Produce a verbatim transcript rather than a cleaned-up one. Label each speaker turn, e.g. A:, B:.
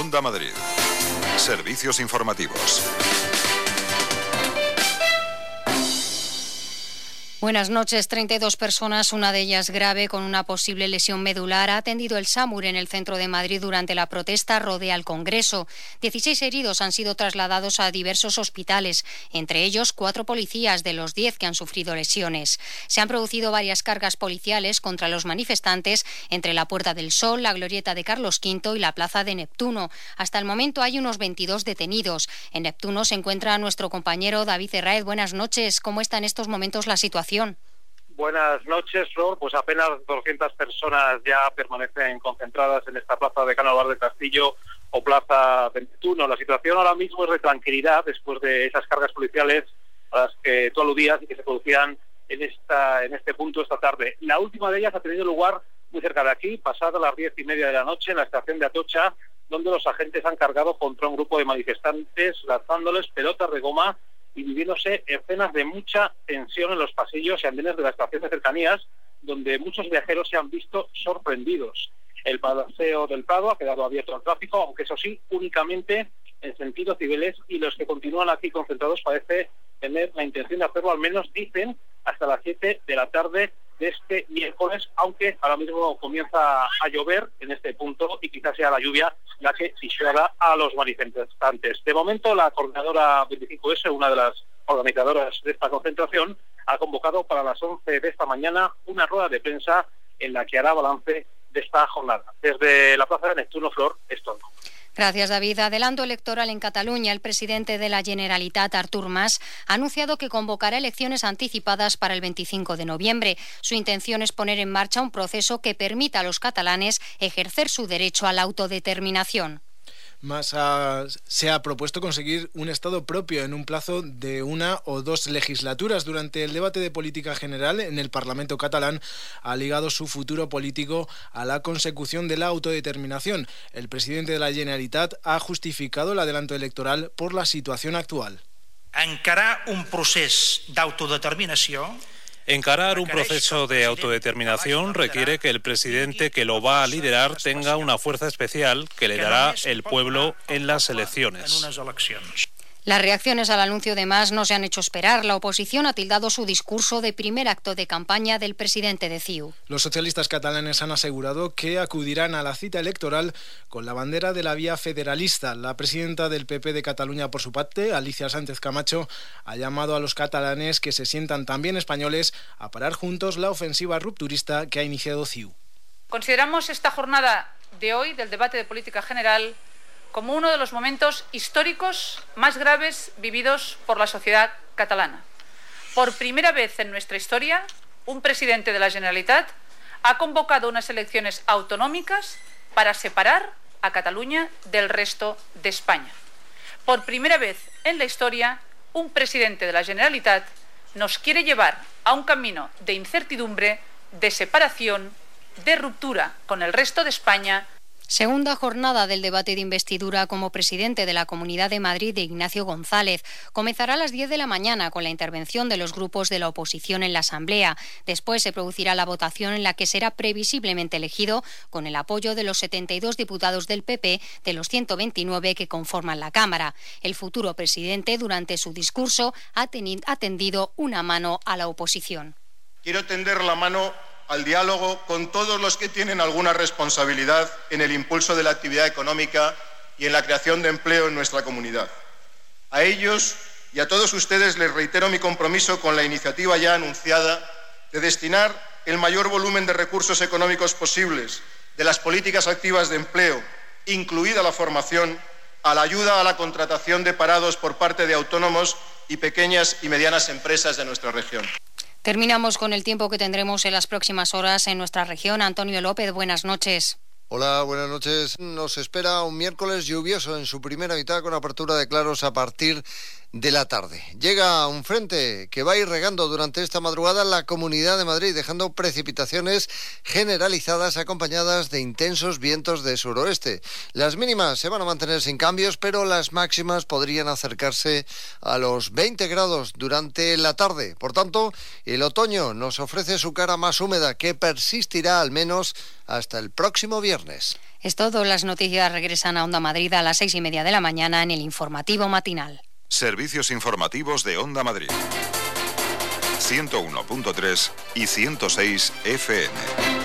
A: Onda Madrid. Servicios informativos.
B: Buenas noches. treinta y dos personas, una de ellas grave, con una posible lesión medular, ha atendido el SAMUR en el centro de Madrid durante la protesta Rodea al Congreso. dieciséis heridos han sido trasladados a diversos hospitales, entre ellos cuatro policías de los diez que han sufrido lesiones. Se han producido varias cargas policiales contra los manifestantes entre la Puerta del Sol, la Glorieta de Carlos quinto y la Plaza de Neptuno. Hasta el momento hay unos veintidós detenidos. En Neptuno se encuentra nuestro compañero David Herráez. Buenas noches. ¿Cómo está en estos momentos la situación?
C: Buenas noches, Flor. Pues apenas doscientas personas ya permanecen concentradas en esta plaza de Cánovas del Castillo o Plaza de Neptuno. La situación ahora mismo es de tranquilidad después de esas cargas policiales a las que tú aludías y que se producían en esta en este punto esta tarde. La última de ellas ha tenido lugar muy cerca de aquí, pasadas las diez y media de la noche, en la estación de Atocha, donde los agentes han cargado contra un grupo de manifestantes, lanzándoles pelotas de goma y viviéndose escenas de mucha tensión en los pasillos y andenes de la estación de cercanías, donde muchos viajeros se han visto sorprendidos. El paseo del Prado ha quedado abierto al tráfico, aunque eso sí, únicamente en sentido Cibeles, y los que continúan aquí concentrados parece tener la intención de hacerlo, al menos dicen, hasta las siete de la tarde de este miércoles, aunque ahora mismo comienza a llover en este punto y quizás sea la lluvia la que disuada a los manifestantes. De momento, la coordinadora veinticinco ese, una de las organizadoras de esta concentración, ha convocado para las once de esta mañana una rueda de prensa en la que hará balance de esta jornada. Desde la Plaza de Neptuno, Flor, es todo.
B: Gracias, David. Adelanto electoral en Cataluña. El presidente de la Generalitat, Artur Mas, ha anunciado que convocará elecciones anticipadas para el veinticinco de noviembre. Su intención es poner en marcha un proceso que permita a los catalanes ejercer su derecho a la autodeterminación.
D: Mas ha, se ha propuesto conseguir un Estado propio en un plazo de una o dos legislaturas. Durante el debate de política general en el Parlamento catalán ha ligado su futuro político a la consecución de la autodeterminación. El presidente de la Generalitat ha justificado el adelanto electoral por la situación actual.
E: Encarar un procés d'autodeterminació
F: Encarar un proceso de autodeterminación requiere que el presidente que lo va a liderar tenga una fuerza especial que le dará el pueblo en las elecciones.
B: Las reacciones al anuncio de Mas no se han hecho esperar. La oposición ha tildado su discurso de primer acto de campaña del presidente de C I U.
D: Los socialistas catalanes han asegurado que acudirán a la cita electoral con la bandera de la vía federalista. La presidenta del P P de Cataluña, por su parte, Alicia Sánchez Camacho, ha llamado a los catalanes que se sientan también españoles a parar juntos la ofensiva rupturista que ha iniciado C I U.
G: Consideramos esta jornada de hoy del debate de política general como uno de los momentos históricos más graves vividos por la sociedad catalana. Por primera vez en nuestra historia, un presidente de la Generalitat ha convocado unas elecciones autonómicas para separar a Cataluña del resto de España. Por primera vez en la historia, un presidente de la Generalitat nos quiere llevar a un camino de incertidumbre, de separación, de ruptura con el resto de España.
B: Segunda jornada del debate de investidura como presidente de la Comunidad de Madrid de Ignacio González. Comenzará a las diez de la mañana con la intervención de los grupos de la oposición en la Asamblea. Después se producirá la votación en la que será previsiblemente elegido con el apoyo de los setenta y dos diputados del P P de los ciento veintinueve que conforman la Cámara. El futuro presidente, durante su discurso, ha, teni- ha tendido una mano a la oposición.
H: Quiero tender la mano al diálogo con todos los que tienen alguna responsabilidad en el impulso de la actividad económica y en la creación de empleo en nuestra comunidad. A ellos y a todos ustedes les reitero mi compromiso con la iniciativa ya anunciada de destinar el mayor volumen de recursos económicos posibles de las políticas activas de empleo, incluida la formación, a la ayuda a la contratación de parados por parte de autónomos y pequeñas y medianas empresas de nuestra región.
B: Terminamos con el tiempo que tendremos en las próximas horas en nuestra región. Antonio López, buenas noches.
I: Hola, buenas noches. Nos espera un miércoles lluvioso en su primera mitad con apertura de claros a partir de la tarde. Llega un frente que va a ir regando durante esta madrugada la Comunidad de Madrid, dejando precipitaciones generalizadas acompañadas de intensos vientos de suroeste. Las mínimas se van a mantener sin cambios, pero las máximas podrían acercarse a los veinte grados durante la tarde. Por tanto, el otoño nos ofrece su cara más húmeda, que persistirá al menos hasta el próximo viernes.
B: Es todo. Las noticias regresan a Onda Madrid a las seis y media de la mañana en el informativo matinal.
A: Servicios informativos de Onda Madrid. ciento uno punto tres y ciento seis F M.